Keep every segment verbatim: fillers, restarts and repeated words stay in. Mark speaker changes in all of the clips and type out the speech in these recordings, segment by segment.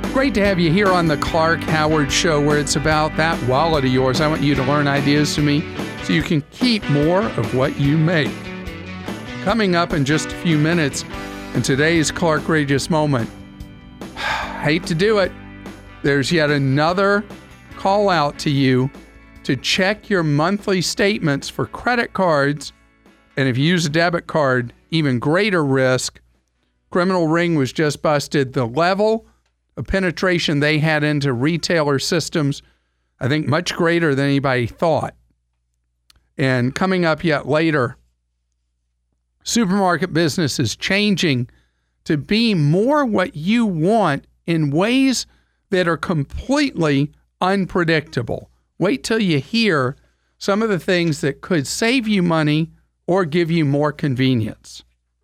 Speaker 1: Great to have you here on the Clark Howard Show, where it's about that wallet of yours. I want you to learn ideas from me so you can keep more of what you make. Coming up in just a few minutes in today's Clarkrageous Moment. Hate to do it. There's yet another call out to you to check your monthly statements for credit cards. And if you use a debit card, even greater risk. Criminal ring was just busted. The level of penetration they had into retailer systems, I think much greater than anybody thought. And coming up yet later, supermarket business is changing to be more what you want in ways that are completely unpredictable. Wait till you hear some of the things that could save you money or give you more convenience.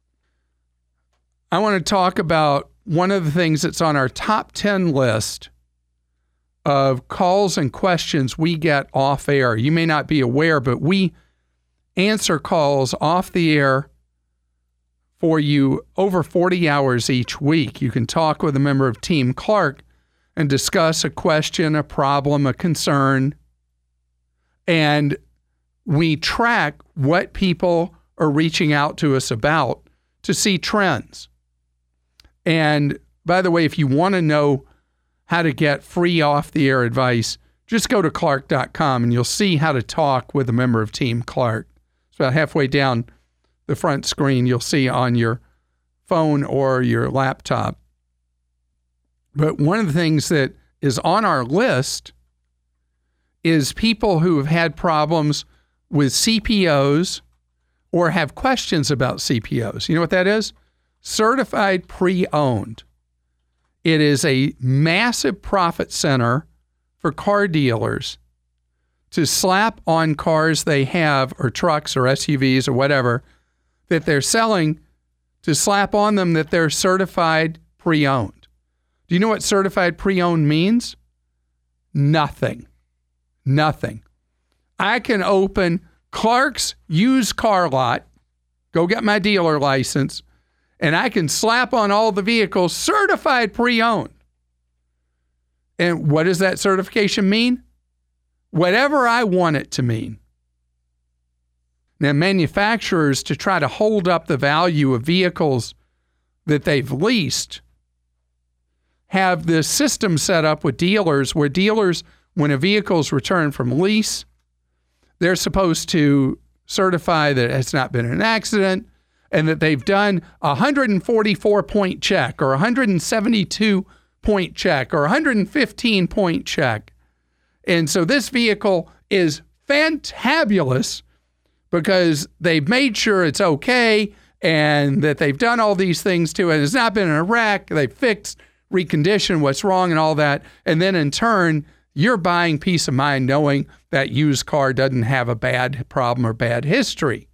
Speaker 1: I want to talk about one of the things that's on our top ten list of calls and questions we get off air. You may not be aware, but we answer calls off the air for you over forty hours each week. You can talk with a member of Team Clark and discuss a question, a problem, a concern. And we track what people are reaching out to us about to see trends. And by the way, if you want to know how to get free off-the-air advice, just go to clark dot com and you'll see how to talk with a member of Team Clark. It's about halfway down the front screen you'll see on your phone or your laptop. But one of the things that is on our list is people who have had problems with C P Os or have questions about C P Os. You know what that is? Certified Pre-Owned. It is a massive profit center for car dealers to slap on cars they have, or trucks or S U Vs or whatever, that they're selling, to slap on them that they're certified pre-owned. Do you know what certified pre-owned means? Nothing. Nothing. I can open Clark's used car lot, go get my dealer license, and I can slap on all the vehicles certified pre-owned. And what does that certification mean? Whatever I want it to mean. Now, manufacturers, to try to hold up the value of vehicles that they've leased, have this system set up with dealers where dealers, when a vehicle is returned from lease, they're supposed to certify that it's not been an accident and that they've done a one hundred forty-four point check or a one hundred seventy-two point check or a one hundred fifteen point check. And so this vehicle is fantabulous because they've made sure it's okay and that they've done all these things to it. It's not been in a wreck. They've fixed, reconditioned what's wrong and all that. And then in turn, you're buying peace of mind knowing that used car doesn't have a bad problem or bad history.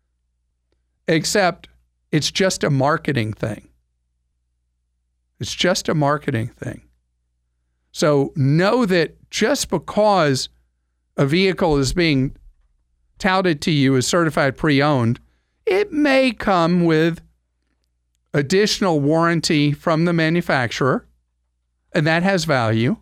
Speaker 1: Except it's just a marketing thing. It's just a marketing thing. So know that just because a vehicle is being touted to you as certified pre-owned, it may come with additional warranty from the manufacturer, and that has value.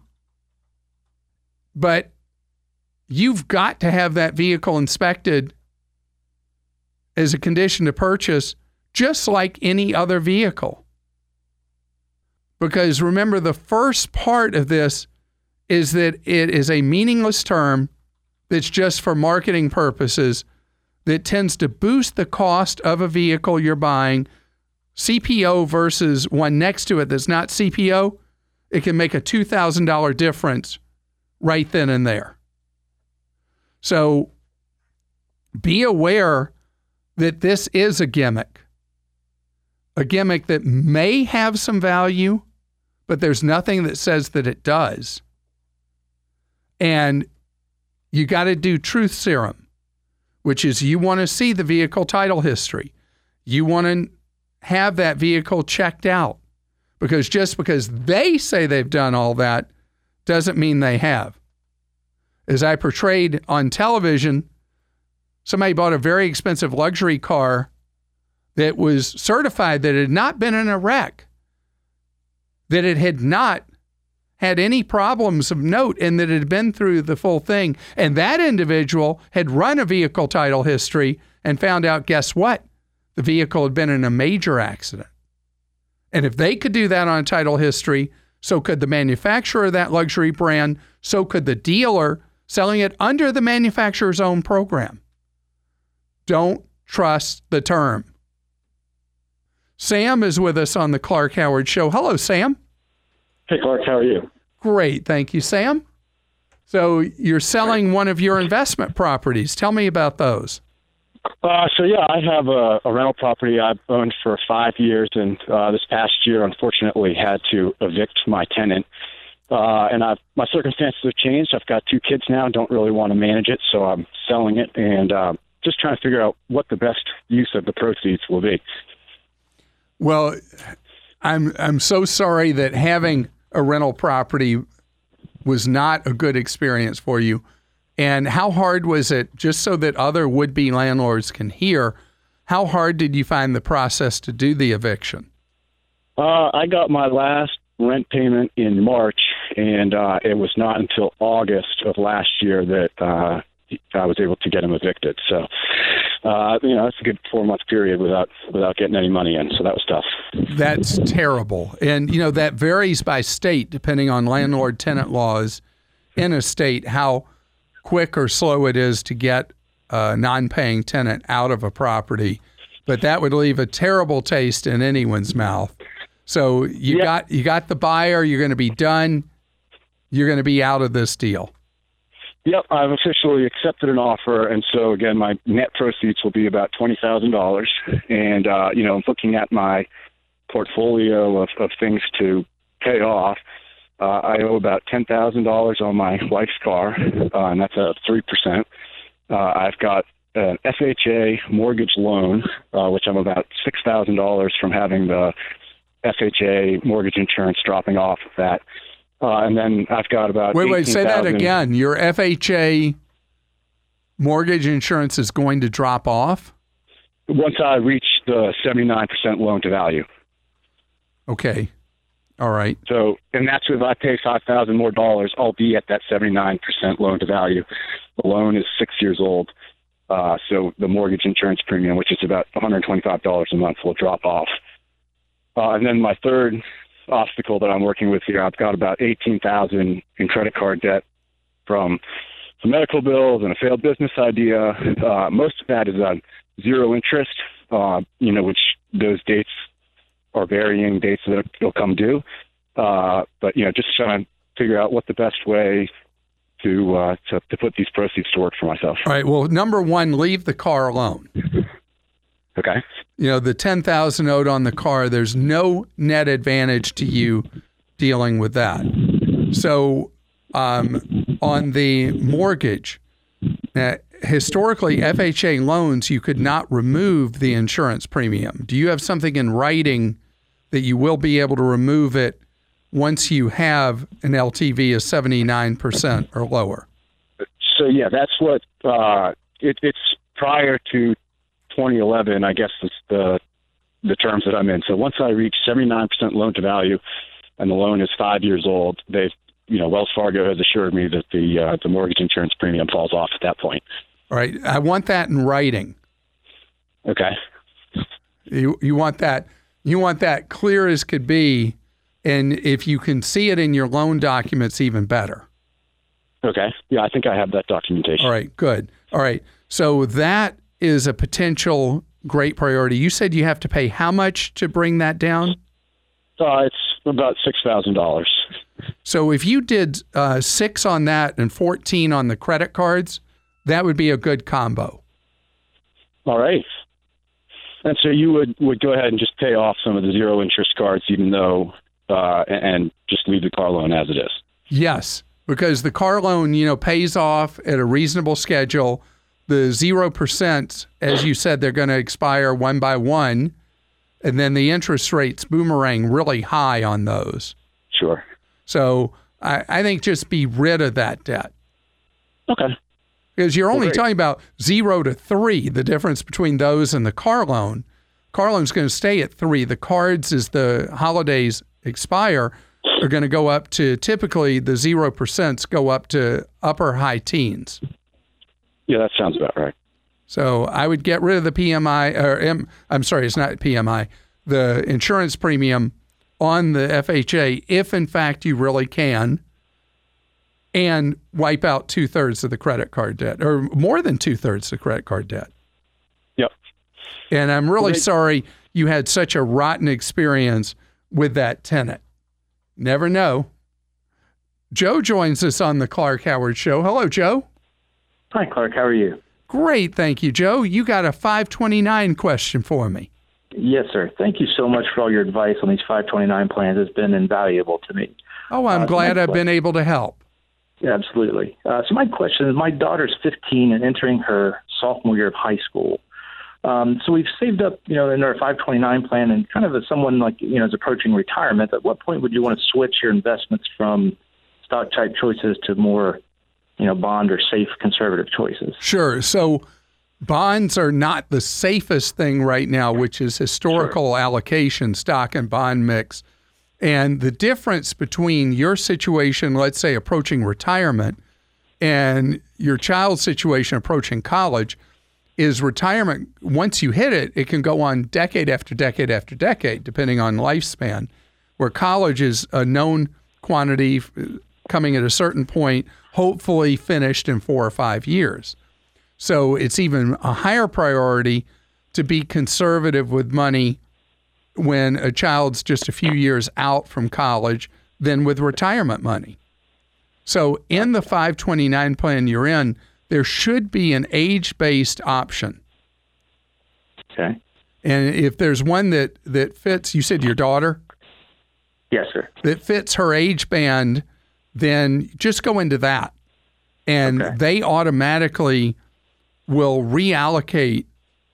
Speaker 1: But you've got to have that vehicle inspected as a condition to purchase, just like any other vehicle. Because remember, the first part of this is that it is a meaningless term that's just for marketing purposes that tends to boost the cost of a vehicle you're buying. C P O versus one next to it that's not C P O, it can make a two thousand dollars difference right then and there. So be aware that this is a gimmick. A gimmick that may have some value, but there's nothing that says that it does. And you got to do truth serum, which is you want to see the vehicle title history. You want to have that vehicle checked out, because just because they say they've done all that doesn't mean they have. As I portrayed on television, somebody bought a very expensive luxury car that was certified that it had not been in a wreck, that it had not had any problems of note and that it had been through the full thing. And that individual had run a vehicle title history and found out, guess what? The vehicle had been in a major accident. And if they could do that on a title history, so could the manufacturer of that luxury brand, so could the dealer selling it under the manufacturer's own program. Don't trust the term. Sam is with us on the Clark Howard Show. Hello, Sam.
Speaker 2: Hey, Clark, how are you?
Speaker 1: Great. Thank you, Sam. So you're selling one of your investment properties. Tell me about those.
Speaker 2: Uh, so, yeah, I have a, a rental property I've owned for five years, and uh, this past year, unfortunately, had to evict my tenant. Uh, and I've, my circumstances have changed. I've got two kids now and don't really want to manage it, so I'm selling it and uh, just trying to figure out what the best use of the proceeds will be.
Speaker 1: Well, I'm I'm so sorry that having a rental property was not a good experience for you. And how hard was it, just so that other would-be landlords can hear, how hard did you find the process to do the eviction?
Speaker 2: Uh, I got my last rent payment in March, and uh, it was not until August of last year that uh, I was able to get him evicted. So, uh, you know, it's a good four-month period without without getting any money in, so that was tough.
Speaker 1: That's terrible. And, you know, that varies by state, depending on landlord-tenant laws in a state, how quick or slow it is to get a non-paying tenant out of a property. But that would leave a terrible taste in anyone's mouth. So you
Speaker 2: yep.
Speaker 1: got you got the buyer, you're going to be done, you're going to be out of this deal.
Speaker 2: Yep, I've officially accepted an offer, and so, again, my net proceeds will be about twenty thousand dollars. And, uh, you know, looking at my portfolio of, of things to pay off, Uh, I owe about ten thousand dollars on my wife's car, uh, and that's a three percent. Uh, I've got an F H A mortgage loan, uh, which I'm about six thousand dollars from having the F H A mortgage insurance dropping off of that. Uh, and then I've got about
Speaker 1: Wait, wait, say that again. Your F H A mortgage insurance is going to drop off?
Speaker 2: Once I reach the seventy-nine percent loan to value.
Speaker 1: Okay. All right.
Speaker 2: So, and that's if I pay five thousand more dollars, I'll be at that seventy-nine percent loan to value. The loan is six years old. Uh, so the mortgage insurance premium, which is about one hundred twenty-five dollars a month, will drop off. Uh, and then my third obstacle that I'm working with here, I've got about eighteen thousand dollars in credit card debt from some medical bills and a failed business idea. Uh, most of that is on zero interest, uh, you know, which those dates or varying dates that it'll come due. Uh, but, you know, just trying to figure out what the best way to, uh, to to put these proceeds to work for myself.
Speaker 1: All right. Well, number one, leave the car alone.
Speaker 2: Okay.
Speaker 1: You know, the ten thousand dollars owed on the car, there's no net advantage to you dealing with that. So um, on the mortgage, uh, historically, F H A loans, you could not remove the insurance premium. Do you have something in writing that you will be able to remove it once you have an L T V of seventy-nine percent or lower?
Speaker 2: So, yeah, that's what uh, it, it's prior to twenty eleven, I guess, is the the terms that I'm in. So once I reach seventy-nine percent loan to value and the loan is five years old, they've, you know, Wells Fargo has assured me that the uh, the mortgage insurance premium falls off at that point.
Speaker 1: All right. I want that in writing.
Speaker 2: Okay.
Speaker 1: You you want that you want that clear as could be, and if you can see it in your loan documents, even better.
Speaker 2: Okay. Yeah, I think I have that documentation.
Speaker 1: All right, good. All right. So that is a potential great priority. You said you have to pay how much to bring that down?
Speaker 2: Uh, it's about six thousand dollars.
Speaker 1: So if you did uh, six on that and fourteen on the credit cards, that would be a good combo.
Speaker 2: All right. And so you would, would go ahead and just pay off some of the zero interest cards, even though, uh, and just leave the car loan as it is.
Speaker 1: Yes, because the car loan, you know, pays off at a reasonable schedule. The zero percent, as you said, they're going to expire one by one, and then the interest rates boomerang really high on those.
Speaker 2: Sure.
Speaker 1: So I, I think just be rid of that debt.
Speaker 2: Okay.
Speaker 1: Because you're only
Speaker 2: well,
Speaker 1: talking about zero to three, the difference between those and the car loan. Car loan's going to stay at three. The cards, as the holidays expire, are going to go up to, typically the zero percents go up to upper high teens.
Speaker 2: Yeah, that sounds about right.
Speaker 1: So I would get rid of the P M I, or M, I'm sorry, it's not P M I, the insurance premium on the F H A if in fact you really can, and wipe out two thirds of the credit card debt, or more than two thirds of the credit card debt.
Speaker 2: Yep.
Speaker 1: And I'm really
Speaker 2: Great.
Speaker 1: sorry you had such a rotten experience with that tenant. Never know. Joe joins us on the Clark Howard Show. Hello, Joe.
Speaker 3: Hi, Clark. How are you?
Speaker 1: Great. Thank you, Joe. You got a five twenty-nine question for me.
Speaker 3: Yes, sir. Thank you so much for all your advice on these five twenty-nine plans. It's been invaluable to me.
Speaker 1: Oh, I'm
Speaker 3: Uh,
Speaker 1: glad
Speaker 3: my
Speaker 1: I've been able to help.
Speaker 3: Yeah, absolutely. Uh, so my question is, my daughter's fifteen and entering her sophomore year of high school. Um, so we've saved up, you know, in our five twenty-nine plan, and kind of as someone like, you know, is approaching retirement, at what point would you want to switch your investments from stock type choices to more, you know, bond or safe conservative choices?
Speaker 1: Sure. So bonds are not the safest thing right now, which is historical
Speaker 3: Sure.
Speaker 1: allocation, stock and bond mix. And the difference between your situation, let's say approaching retirement, and your child's situation approaching college is retirement. Once you hit it, it can go on decade after decade after decade, depending on lifespan, where college is a known quantity coming at a certain point, hopefully finished in four or five years. So it's even a higher priority to be conservative with money when a child's just a few years out from college than with retirement money. So in the five twenty-nine plan you're in, there should be an age-based option.
Speaker 3: Okay.
Speaker 1: And if there's one that, that fits, you said your daughter?
Speaker 3: Yes, sir.
Speaker 1: That fits her age band, then just go into that. And
Speaker 3: Okay.
Speaker 1: they automatically will reallocate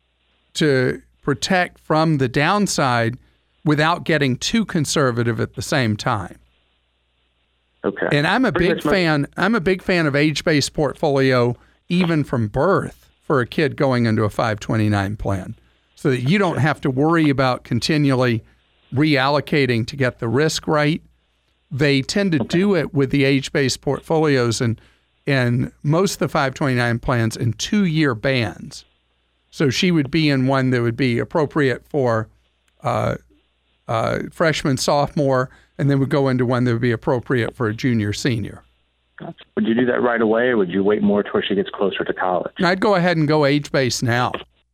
Speaker 1: to protect from the downside without getting too conservative at the same time.
Speaker 3: Okay.
Speaker 1: And I'm a
Speaker 3: Pretty
Speaker 1: big
Speaker 3: much my-
Speaker 1: fan, I'm a big fan of age-based portfolio even from birth for a kid going into a five twenty-nine plan, so that you don't have to worry about continually reallocating to get the risk right. They tend to do it with the age-based portfolios and and most of the five twenty-nine plans in two-year bands. So she would be in one that would be appropriate for uh, uh, freshman, sophomore, and then would go into one that would be appropriate for a junior, senior.
Speaker 3: Gotcha. Would you do that right away, or would you wait more till she gets closer to college?
Speaker 1: I'd go ahead and go age-based now.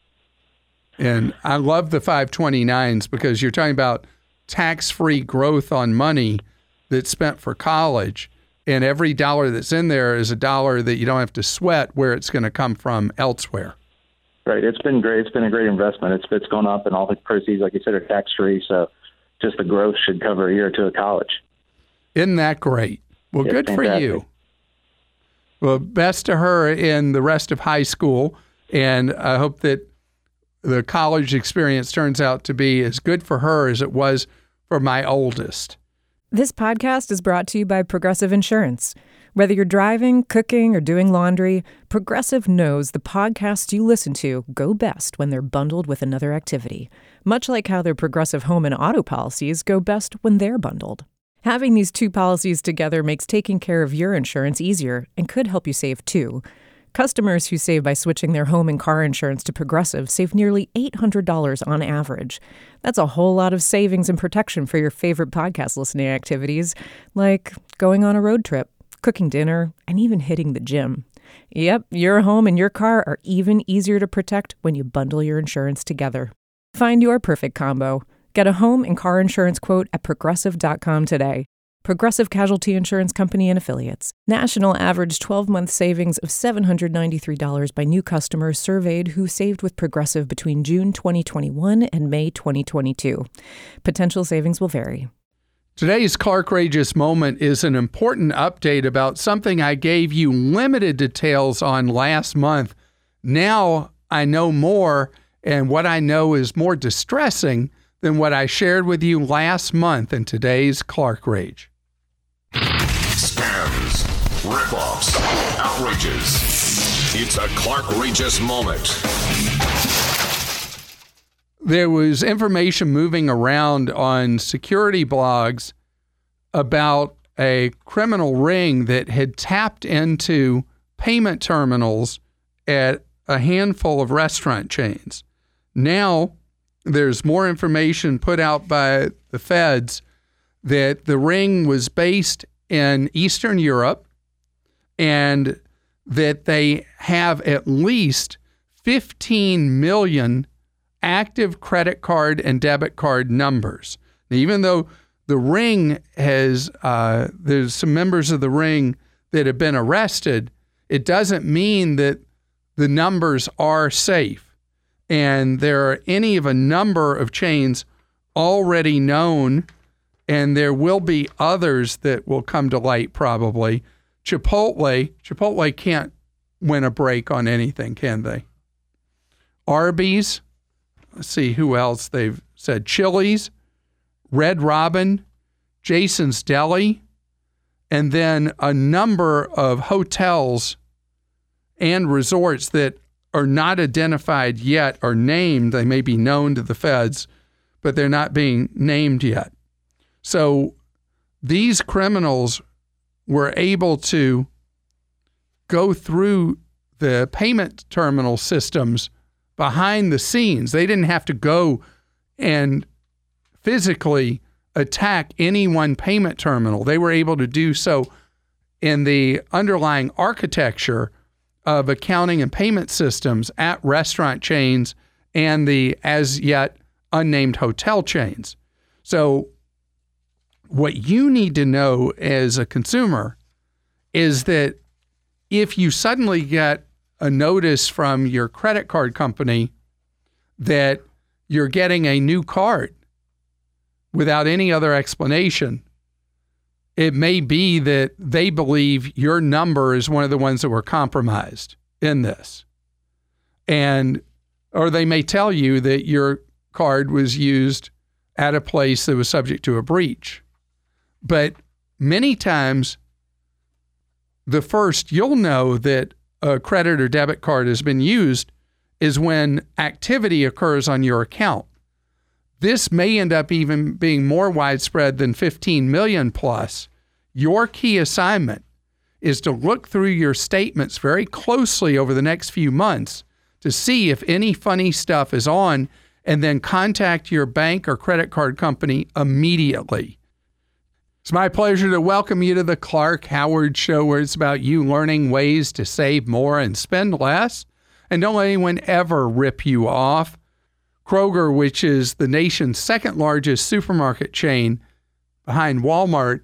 Speaker 1: And I love the five twenty-nines because you're talking about tax-free growth on money that's spent for college, and every dollar that's in there is a dollar that you don't have to sweat where it's going to come from elsewhere.
Speaker 3: Right. It's been great. It's been a great investment. It's it's gone up, and all the proceeds, like you said, are tax-free, so just the growth should cover a year or two of college.
Speaker 1: Isn't that great? Well,
Speaker 3: Yeah,
Speaker 1: good for
Speaker 3: fantastic.
Speaker 1: you. Well, best to her in the rest of high school, and I hope that the college experience turns out to be as good for her as it was for my oldest.
Speaker 4: This podcast is brought to you by Progressive Insurance. Whether you're driving, cooking, or doing laundry, Progressive knows the podcasts you listen to go best when they're bundled with another activity, much like how their Progressive home and auto policies go best when they're bundled. Having these two policies together makes taking care of your insurance easier and could help you save too. Customers who save by switching their home and car insurance to Progressive save nearly eight hundred dollars on average. That's a whole lot of savings and protection for your favorite podcast listening activities, like going on a road trip, cooking dinner, and even hitting the gym. Yep, your home and your car are even easier to protect when you bundle your insurance together. Find your perfect combo. Get a home and car insurance quote at progressive dot com today. Progressive Casualty Insurance Company and Affiliates. National average twelve-month savings of seven hundred ninety-three dollars by new customers surveyed who saved with Progressive between June twenty twenty-one and May twenty twenty-two. Potential savings will vary.
Speaker 1: Today's Clark Rageous Moment is an important update about something I gave you limited details on last month. Now I know more, and what I know is more distressing than what I shared with you last month in today's Clark Rage.
Speaker 5: Scams, rip-offs, outrages. It's a Clark Rageous Moment.
Speaker 1: There was information moving around on security blogs about a criminal ring that had tapped into payment terminals at a handful of restaurant chains. Now, there's more information put out by the feds that the ring was based in Eastern Europe and that they have at least fifteen million active credit card and debit card numbers. Now, even though the ring has, uh, there's some members of the ring that have been arrested, it doesn't mean that the numbers are safe. And there are any of a number of chains already known, and there will be others that will come to light probably. Chipotle, Chipotle can't win a break on anything, can they? Arby's, let's see who else they've said. Chili's, Red Robin, Jason's Deli, and then a number of hotels and resorts that are not identified yet or named. They may be known to the feds, but they're not being named yet. So these criminals were able to go through the payment terminal systems behind the scenes. They didn't have to go and physically attack any one payment terminal. They were able to do so in the underlying architecture of accounting and payment systems at restaurant chains and the as yet unnamed hotel chains. So what you need to know as a consumer is that if you suddenly get a notice from your credit card company that you're getting a new card without any other explanation, it may be that they believe your number is one of the ones that were compromised in this. And, or they may tell you that your card was used at a place that was subject to a breach. But many times, the first you'll know that a credit or debit card has been used is when activity occurs on your account. This may end up even being more widespread than fifteen million plus. Your key assignment is to look through your statements very closely over the next few months to see if any funny stuff is on, and then contact your bank or credit card company immediately. It's my pleasure to welcome you to the Clark Howard Show, where it's about you learning ways to save more and spend less. And don't let anyone ever rip you off. Kroger, which is the nation's second largest supermarket chain behind Walmart,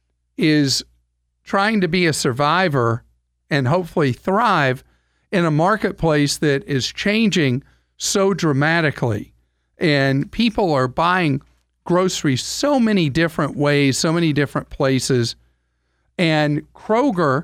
Speaker 1: is trying to be a survivor and hopefully thrive in a marketplace that is changing so dramatically. And people are buying groceries so many different ways, so many different places. And Kroger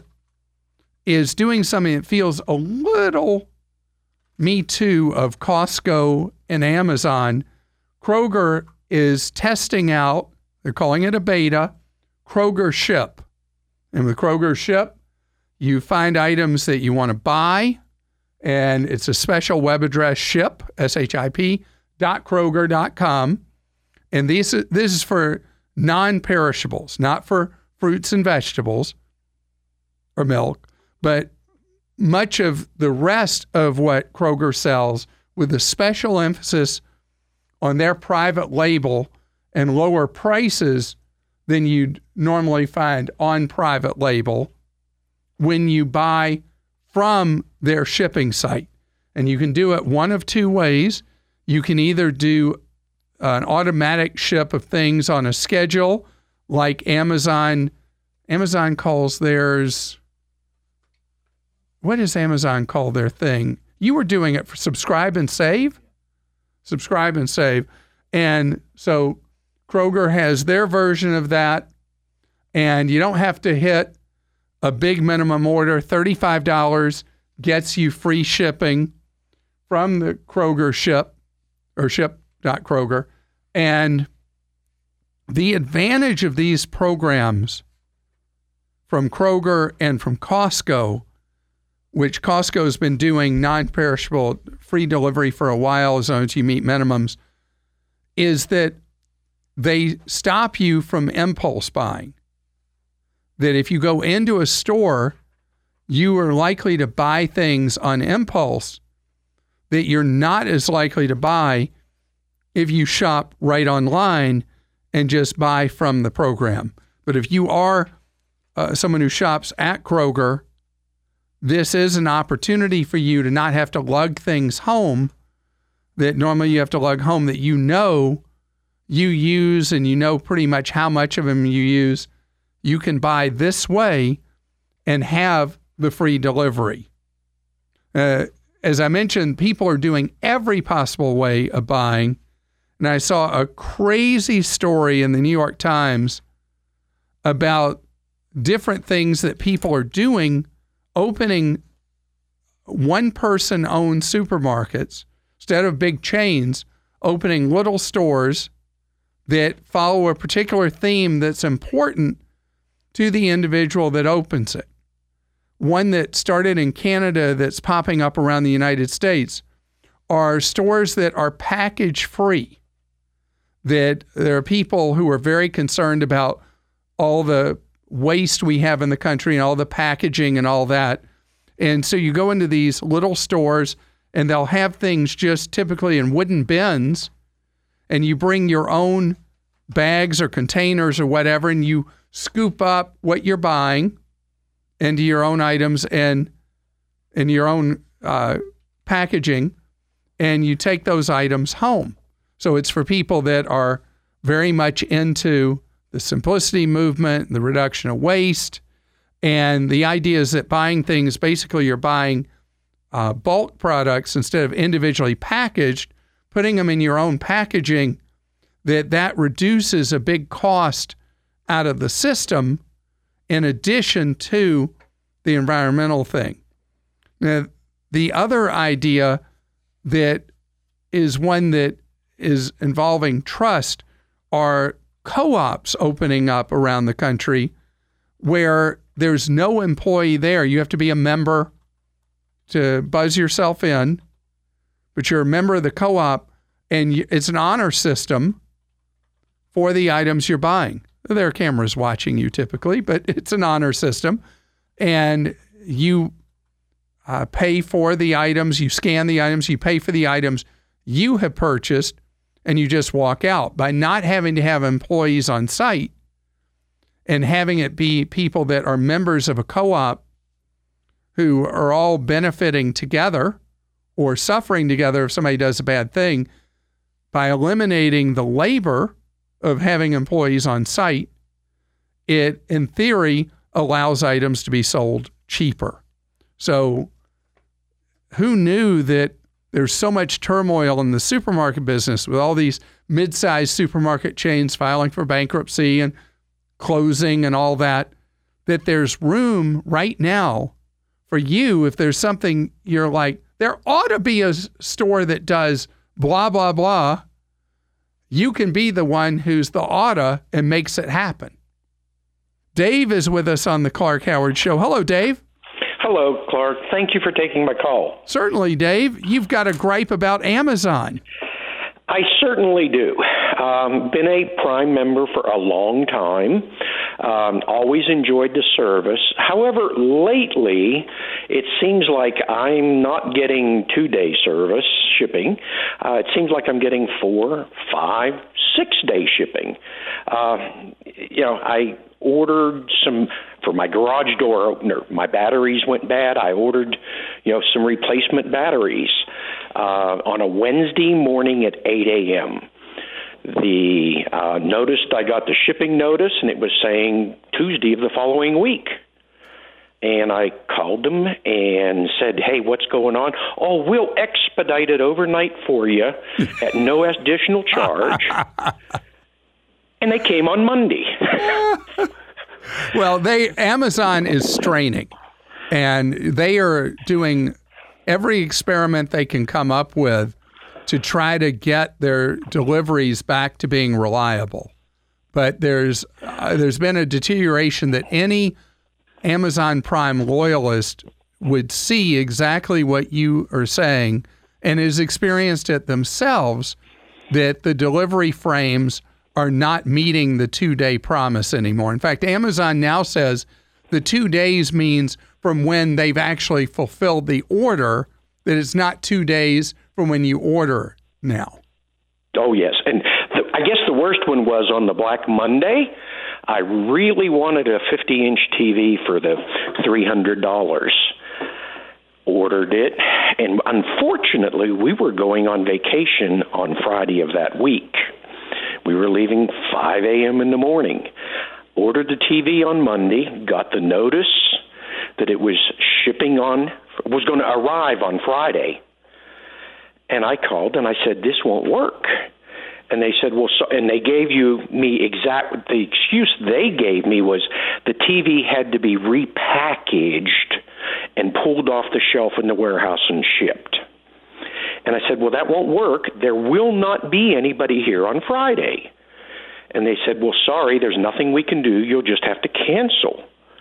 Speaker 1: is doing something that feels a little Me Too of Costco and Amazon. Kroger is testing out, they're calling it a beta, Kroger Ship. And with Kroger Ship, you find items that you want to buy, and it's a special web address, ship, S H I P, dot Kroger dot com. And these, this is for non-perishables, not for fruits and vegetables or milk, but much of the rest of what Kroger sells, with a special emphasis on their private label and lower prices than you'd normally find on private label when you buy from their shipping site. And you can do it one of two ways. You can either do an automatic ship of things on a schedule, like Amazon. Amazon calls theirs, what does Amazon call their thing? You were doing it for subscribe and save? Subscribe and save. And so Kroger has their version of that, and you don't have to hit a big minimum order. thirty-five dollars gets you free shipping from the Kroger Ship, or ship dot Kroger. And the advantage of these programs from Kroger and from Costco, which Costco has been doing non-perishable free delivery for a while as long as you meet minimums, is that they stop you from impulse buying. that if you go into a store, you are likely to buy things on impulse that you're not as likely to buy if you shop right online and just buy from the program. But if you are uh, someone who shops at Kroger, this is an opportunity for you to not have to lug things home that normally you have to lug home, that you know you use and you know pretty much how much of them you use. You can buy this way and have the free delivery. Uh, as I mentioned, people are doing every possible way of buying. And I saw a crazy story in the New York Times about different things that people are doing, opening one-person-owned supermarkets instead of big chains, opening little stores that follow a particular theme that's important to the individual that opens it. One that started in Canada that's popping up around the United States are stores that are package-free, that there are people who are very concerned about all the waste we have in the country and all the packaging and all that. And so you go into these little stores and they'll have things just typically in wooden bins, and you bring your own bags or containers or whatever, and you scoop up what you're buying into your own items and in your own uh, packaging, and you take those items home. So it's for people that are very much into the simplicity movement, the reduction of waste, and the idea is that buying things, basically you're buying uh, bulk products instead of individually packaged, putting them in your own packaging, that that reduces a big cost out of the system in addition to the environmental thing. Now, the other idea that is one that is involving trust are co-ops opening up around the country where there's no employee there. You have to be a member to buzz yourself in, but you're a member of the co-op, and it's an honor system for the items you're buying. There are cameras watching you typically, but it's an honor system. And you uh, pay for the items, you scan the items, you pay for the items you have purchased, and you just walk out. By not having to have employees on site and having it be people that are members of a co-op who are all benefiting together or suffering together if somebody does a bad thing, by eliminating the labor of having employees on site, it, in theory, allows items to be sold cheaper. So who knew that there's so much turmoil in the supermarket business with all these mid-sized supermarket chains filing for bankruptcy and closing and all that, that there's room right now for you, if there's something you're like, there ought to be a store that does blah, blah, blah. You can be the one who's the oughta and makes it happen. Dave is with us on the Clark Howard Show. Hello, Dave.
Speaker 6: Hello, Clark. Thank you for taking my call.
Speaker 1: Certainly, Dave. You've got a gripe about Amazon.
Speaker 6: I certainly do. Um, been a Prime member for a long time. Um, always enjoyed the service. However, lately, it seems like I'm not getting two-day service shipping. Uh, it seems like I'm getting four, five, six-day shipping. Uh, you know, I ordered some for my garage door opener. My batteries went bad. I ordered, you know, some replacement batteries uh, on a Wednesday morning at eight a.m. The uh, noticed I got the shipping notice, and it was saying Tuesday of the following week. And I called them and said, hey, what's going on? Oh, we'll expedite it overnight for you at no additional charge. And they came on Monday.
Speaker 1: Well, they Amazon is straining, and they are doing every experiment they can come up with to try to get their deliveries back to being reliable. But there's uh, there's been a deterioration that any Amazon Prime loyalist would see exactly what you are saying and has experienced it themselves, that the delivery frames are not meeting the two-day promise anymore. In fact, Amazon now says the two days means from when they've actually fulfilled the order, that it's not two days from when you order now.
Speaker 6: Oh, yes. And the, I guess the worst one was on the Black Monday. I really wanted a fifty-inch T V for the three hundred dollars. Ordered it, and unfortunately, we were going on vacation on Friday of that week. We were leaving five a.m. in the morning. Ordered the T V on Monday, got the notice that it was shipping on, was going to arrive on Friday. And I called and I said, this won't work. And they said, well, so, and they gave you me exact, the excuse they gave me was the T V had to be repackaged and pulled off the shelf in the warehouse and shipped. And I said, well, that won't work. There will not be anybody here on Friday. And they said, well, sorry, there's nothing we can do. You'll just have to cancel.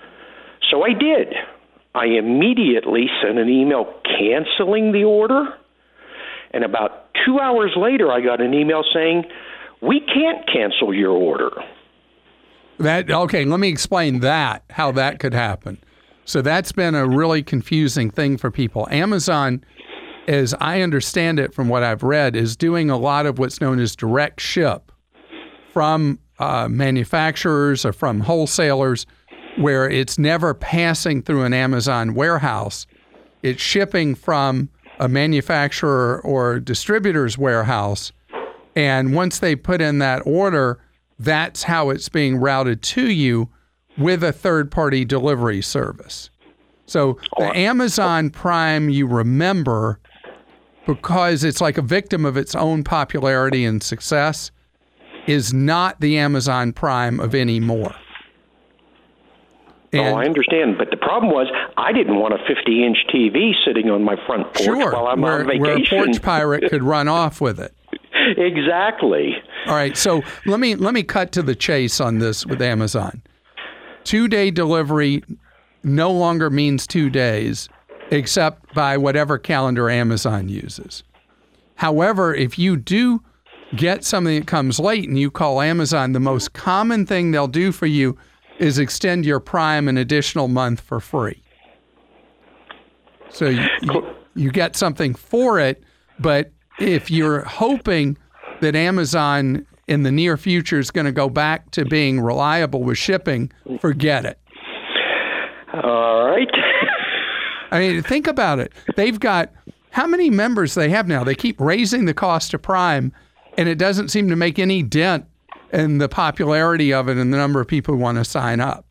Speaker 6: So I did. I immediately sent an email canceling the order. And about two hours later, I got an email saying, we can't cancel your order.
Speaker 1: That okay, let me explain that, how that could happen. So that's been a really confusing thing for people. Amazon, as I understand it from what I've read, is doing a lot of what's known as direct ship from uh, manufacturers or from wholesalers, where it's never passing through an Amazon warehouse. It's shipping from a manufacturer or distributor's warehouse, and once they put in that order, that's how it's being routed to you with a third-party delivery service. So the Amazon Prime, you remember, because it's like a victim of its own popularity and success, is not the Amazon Prime of anymore.
Speaker 6: And, oh, I understand. But the problem was I didn't want a fifty-inch T V sitting on my front porch
Speaker 1: sure,
Speaker 6: while I'm
Speaker 1: where,
Speaker 6: on vacation.
Speaker 1: Where a porch pirate could run off with it.
Speaker 6: Exactly.
Speaker 1: All right. So let me let me cut to the chase on this with Amazon. Two-day delivery no longer means two days, except by whatever calendar Amazon uses. However, if you do get something that comes late and you call Amazon, the most common thing they'll do for you is extend your Prime an additional month for free. So you, you, you get something for it, but if you're hoping that Amazon in the near future is going to go back to being reliable with shipping, forget it.
Speaker 6: All right.
Speaker 1: I mean, think about it. They've got, how many members they have now? They keep raising the cost of Prime, and it doesn't seem to make any dent in the popularity of it and the number of people who want to sign up.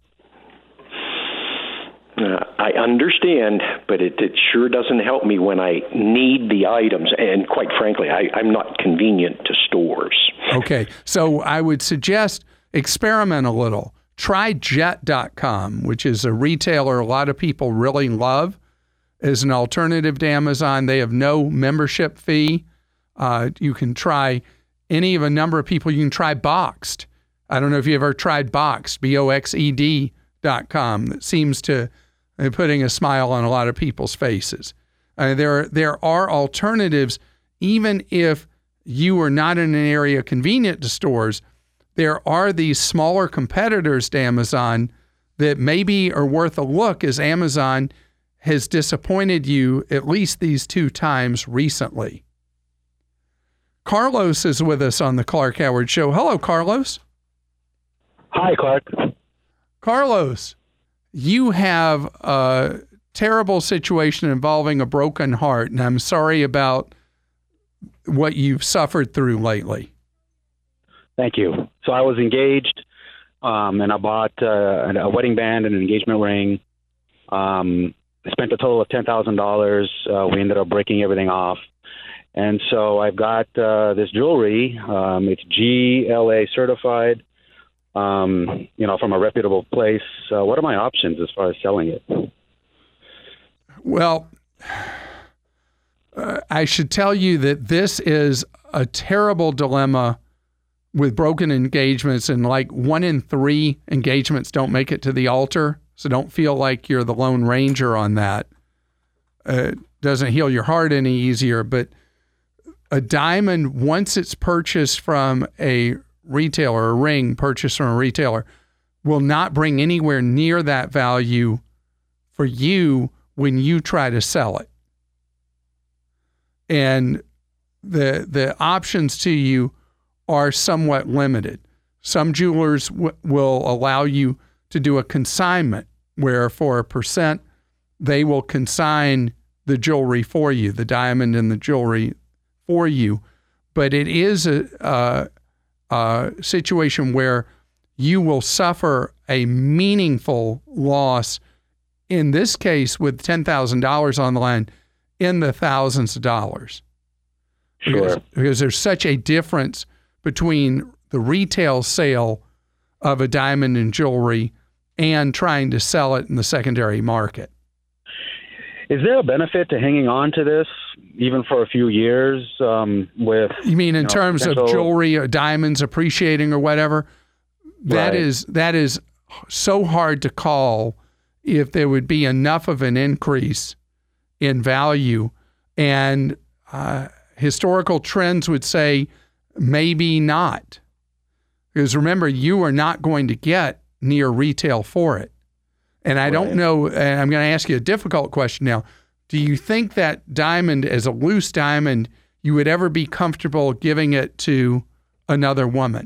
Speaker 6: Uh, I understand, but it, it sure doesn't help me when I need the items. And quite frankly, I, I'm not convenient to stores.
Speaker 1: Okay, so I would suggest experiment a little. Try jet dot com, which is a retailer a lot of people really love as an alternative to Amazon. They have no membership fee. Uh, you can try any of a number of people. You can try Boxed. I don't know if you ever tried Boxed, B O X E D dot com. That seems to be putting a smile on a lot of people's faces. Uh, there, there are alternatives, even if you are not in an area convenient to stores. There are these smaller competitors to Amazon that maybe are worth a look, as Amazon has disappointed you at least these two times recently. Carlos is with us on the Clark Howard Show. Hello, Carlos.
Speaker 7: Hi, Clark.
Speaker 1: Carlos, you have a terrible situation involving a broken heart, and I'm sorry about what you've suffered through lately.
Speaker 7: Thank you. So I was engaged, um, and I bought uh, a wedding band and an engagement ring. Um, I spent a total of ten thousand dollars. Uh, we ended up breaking everything off. And so I've got uh, this jewelry. Um, it's G L A certified, um, you know, from a reputable place. Uh, what are my options as far as selling it?
Speaker 1: Well, uh, I should tell you that this is a terrible dilemma with broken engagements, and like one in three engagements don't make it to the altar. So don't feel like you're the Lone Ranger on that. Uh, it doesn't heal your heart any easier, but a diamond, once it's purchased from a retailer, a ring purchased from a retailer, will not bring anywhere near that value for you when you try to sell it. And the the options to you are somewhat limited. Some jewelers w- will allow you to do a consignment where for a percent, they will consign the jewelry for you, the diamond and the jewelry for you. But it is a, a, a situation where you will suffer a meaningful loss, in this case with ten thousand dollars on the line, in the thousands of dollars.
Speaker 7: Sure.
Speaker 1: Because, because there's such a difference between the retail sale of a diamond and jewelry and trying to sell it in the secondary market.
Speaker 7: Is there a benefit to hanging on to this even for a few years um, with...
Speaker 1: You mean in
Speaker 7: you know,
Speaker 1: terms
Speaker 7: potential...
Speaker 1: of jewelry or diamonds appreciating or whatever? That
Speaker 7: Right.
Speaker 1: is that is so hard to call if there would be enough of an increase in value. And uh, historical trends would say maybe not. Because remember, you are not going to get near retail for it. And I don't
Speaker 7: Right.
Speaker 1: know, and I'm going to ask you a difficult question now. Do you think that diamond, as a loose diamond, you would ever be comfortable giving it to another woman?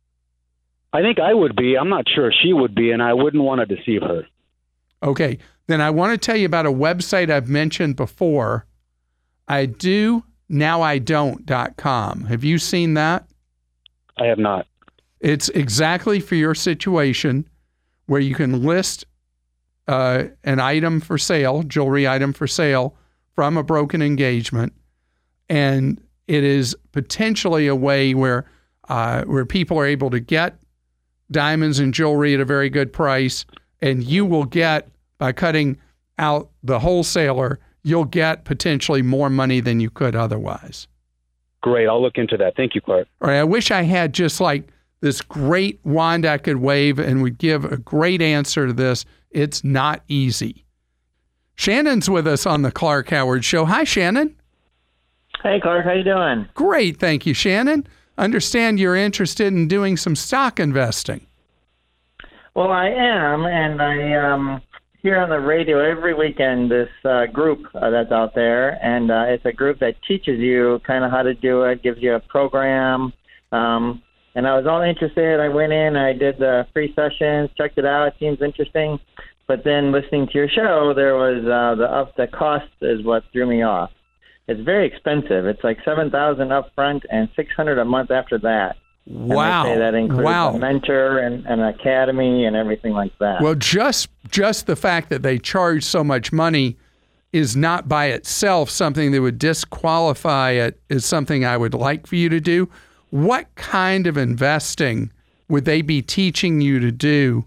Speaker 7: I think I would be. I'm not sure she would be, and I wouldn't want to deceive her.
Speaker 1: Okay, then I want to tell you about a website I've mentioned before. I do, now I don't dot com. Have you seen that?
Speaker 7: I have not.
Speaker 1: It's exactly for your situation, where you can list uh, an item for sale, jewelry item for sale from a broken engagement, and it is potentially a way where uh, where people are able to get diamonds and jewelry at a very good price, and you will get, by cutting out the wholesaler, you'll get potentially more money than you could otherwise.
Speaker 7: Great. I'll look into that. Thank you, Clark.
Speaker 1: All right, I wish I had just like this great wand I could wave and would give a great answer to this. It's not easy. Shannon's with us on the Clark Howard Show. Hi, Shannon.
Speaker 8: Hey, Clark. How you doing?
Speaker 1: Great, thank you, Shannon. Understand you're interested in doing some stock investing.
Speaker 8: Well, I am, and I um, hear on the radio every weekend this uh, group uh, that's out there, and uh, it's a group that teaches you kind of how to do it, gives you a program. Um, and I was all interested. I went in, I did the free sessions, checked it out. It seems interesting. But then listening to your show, there was uh, the up the cost is what threw me off. It's very expensive. It's like seven thousand up front and six hundred a month after that.
Speaker 1: Wow.
Speaker 8: And they say that includes
Speaker 1: wow.
Speaker 8: a mentor and an academy and everything like that.
Speaker 1: Well, just just the fact that they charge so much money is not by itself something that would disqualify it as something I would like for you to do. What kind of investing would they be teaching you to do?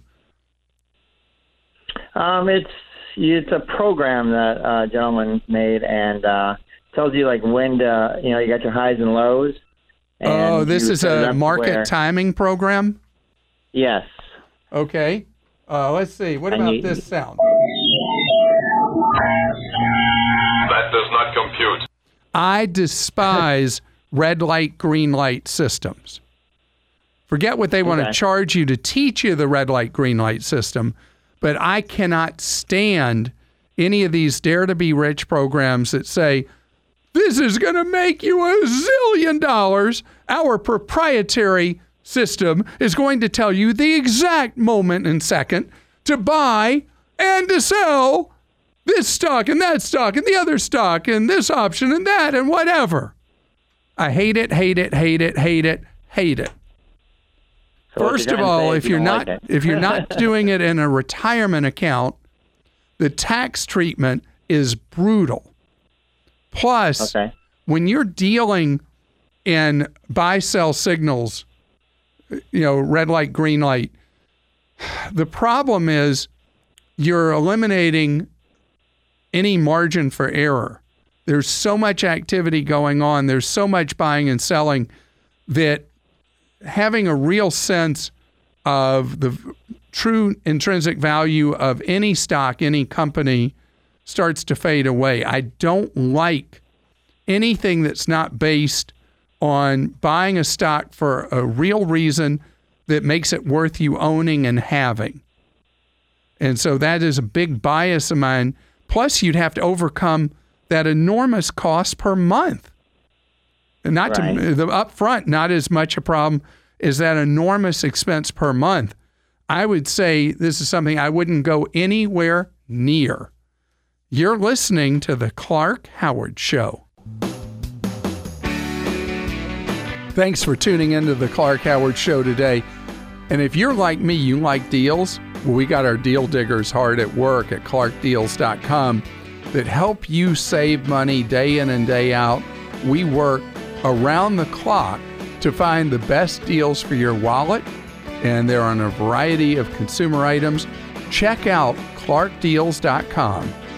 Speaker 8: Um, it's it's a program that a gentleman made, and uh, tells you like when to, you know, you got your highs and lows. And
Speaker 1: oh, this
Speaker 8: you
Speaker 1: is
Speaker 8: set it
Speaker 1: a
Speaker 8: up
Speaker 1: market
Speaker 8: where,
Speaker 1: timing program?
Speaker 8: Yes.
Speaker 1: Okay. Uh, let's see. What
Speaker 8: And
Speaker 1: about
Speaker 8: you-
Speaker 1: this sound?
Speaker 5: That does not compute.
Speaker 1: I despise red light, green light systems. Forget what they want to
Speaker 8: Okay.
Speaker 1: charge you to teach you the red light, green light system, but I cannot stand any of these Dare to Be Rich programs that say, this is going to make you a zillion dollars. Our proprietary system is going to tell you the exact moment and second to buy and to sell this stock and that stock and the other stock and this option and that and whatever. I hate it, hate it, hate it, hate it, hate it.
Speaker 8: So what
Speaker 1: First
Speaker 8: you're
Speaker 1: of
Speaker 8: trying to
Speaker 1: all,
Speaker 8: say
Speaker 1: if
Speaker 8: is you
Speaker 1: you're
Speaker 8: don't
Speaker 1: not
Speaker 8: like it.
Speaker 1: if you're not doing it in a retirement account, the tax treatment is brutal. Plus,
Speaker 8: Okay.
Speaker 1: when you're dealing in buy-sell signals, you know, red light, green light, the problem is you're eliminating any margin for error. There's so much activity going on. There's so much buying and selling that having a real sense of the true intrinsic value of any stock, any company, starts to fade away. I don't like anything that's not based on buying a stock for a real reason that makes it worth you owning and having. And so that is a big bias of mine. Plus, you'd have to overcome that enormous cost per month. And not
Speaker 8: Right.
Speaker 1: to the upfront, not as much a problem as that enormous expense per month. I would say this is something I wouldn't go anywhere near. You're listening to the Clark Howard Show. Thanks for tuning into the Clark Howard Show today. And if you're like me, you like deals, well, we got our deal diggers hard at work at clark deals dot com that help you save money day in and day out. We work around the clock to find the best deals for your wallet, and they're on a variety of consumer items. Check out clark deals dot com.